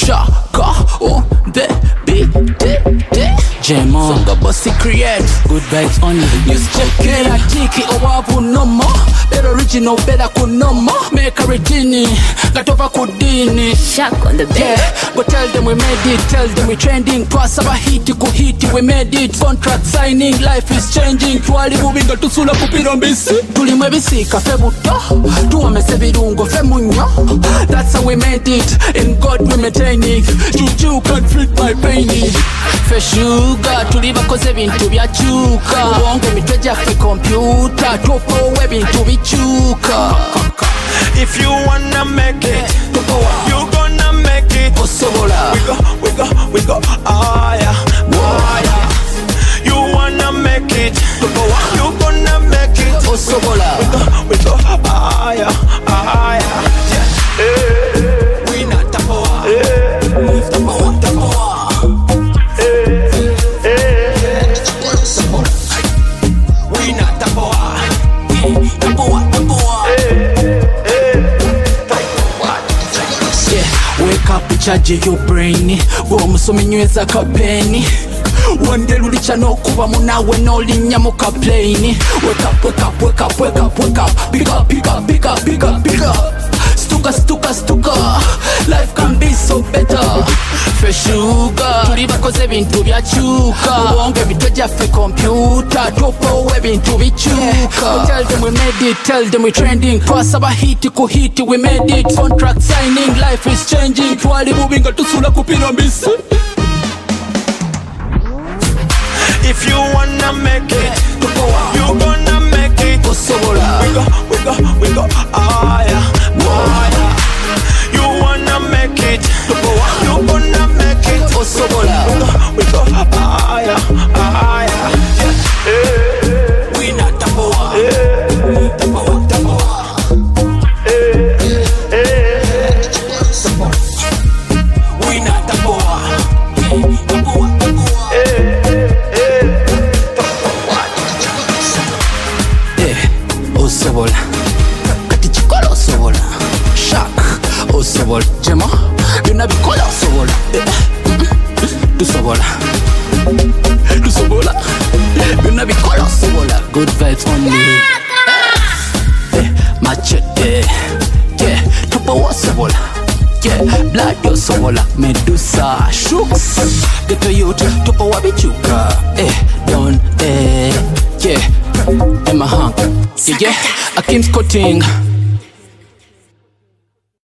Shaka on the beat. Jemo Songa bossy create good vibes only. Use check a tiki owabu no more. Better original better kunomo. Make a retini Gatova kudini. Shaq on the beat. Yeah, but tell them we made it. Tell them we trending. Twasaba hiti kuhiti we made it. Contract signing, life is changing. Twali moving to sula kupira mbisi. Tulimwe bisika febuto. Tuwamese birungo femunyo. That's how we made it. In God we maintain it. Juju can't fit my pain. Fe sugar tulibakoze bintu byachuka. Wonge mitwe jaffe computer. Topo we bintu bichuka. If you wanna make it, you gonna make it. Osobola. We go, aya. You wanna make it, you gonna make it. Osobola. We go, aya. We not tapoa. We not tapoa. Wake up, charge your brain. Wo musome nyweza kapeni. One day lulicha no kuba munawe no linya muka plane. Wake up, wake up, wake up, wake up, wake up. Pick up, pick up, pick up, pick up, pick up. Stuka. Life can be so better. Fe sugar tulibakoze bintu byachuka. Wonge bitwe jaffe computer. Topo we bintu bichuka. Tell them we made it. Tell them we trending. Twasaba hiti kuhiti we made it. Contract signing, life is changing. Twali moving to sula kupira mbisi. If you wanna make it, you gonna make it. Osobola. We go, aya. You wanna make it, you gonna make it. Osobola. We go, aya. We not tapoa. We not tapoa. Osobola. Kati chikola osobola. Shaq osobola. Jemo byonna bikola osobola. Tusobola. Byonna bikola osobola. Good vibes only. Machete. Yeah, Topo osobola. Yeah, blood osobola. Medusa shooks. Get to youth. Topo wabichuka. Don. Yeah. In my hunk. Yeah. Akim Scotting.